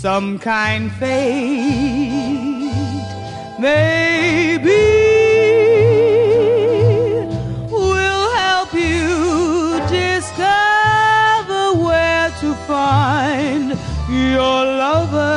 some kind fate, maybe will help you discover where to find your lover.